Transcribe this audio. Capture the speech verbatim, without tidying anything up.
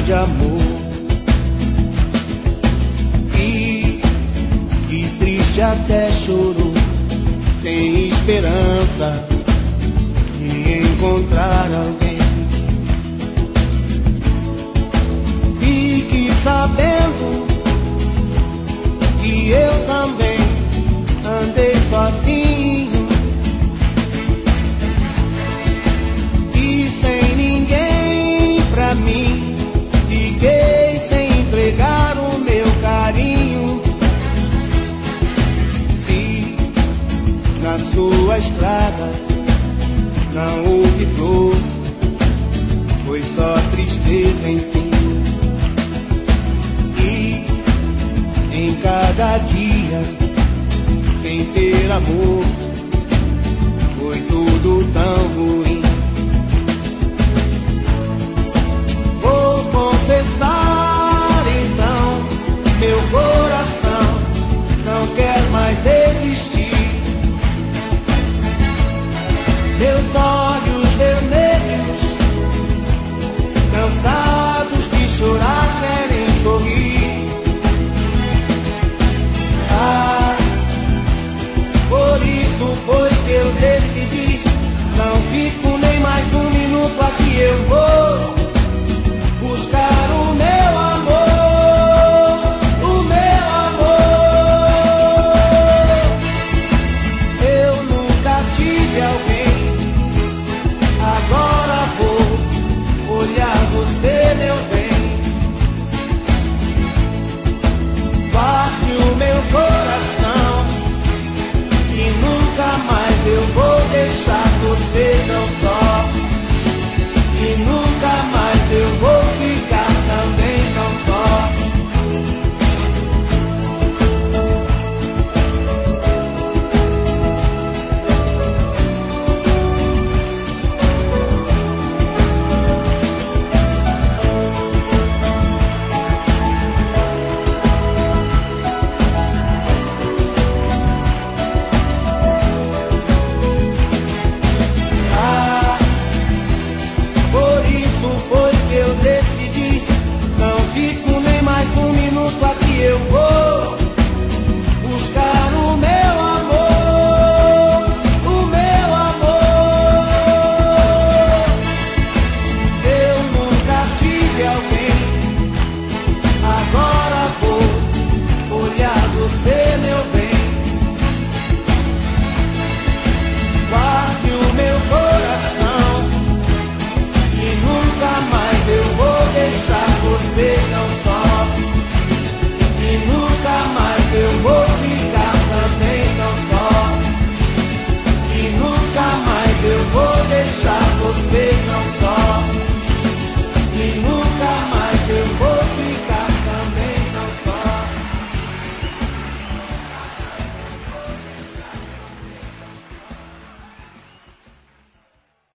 de amor. E, e triste até chorou, sem esperança de encontrar alguém. Fique sabendo que eu também andei sozinho e sem ninguém pra mim. Fiquei sem entregar o meu carinho. Se na sua estrada não houve flor, foi só tristeza, enfim. E em cada dia, sem ter amor, foi tudo tão ruim. Vou confessar então, meu coração não quer mais existir. Meus olhos vermelhos, cansados de chorar, querem sorrir. Ah, por isso foi que eu decidi, não fico nem mais um minuto aqui, eu vou buscar o meu amor, o meu amor. Eu nunca tive alguém, agora vou olhar você, meu bem. Parte o meu coração e nunca mais eu vou deixar você não só. E nunca mais eu vou ficar também não só. Eu vou buscar o meu amor, o meu amor. Eu nunca tive alguém, agora vou olhar você, meu bem. Guarde o meu coração e nunca mais eu vou deixar você não só. E nunca mais eu vou ficar também não só. E nunca mais eu vou deixar você não só.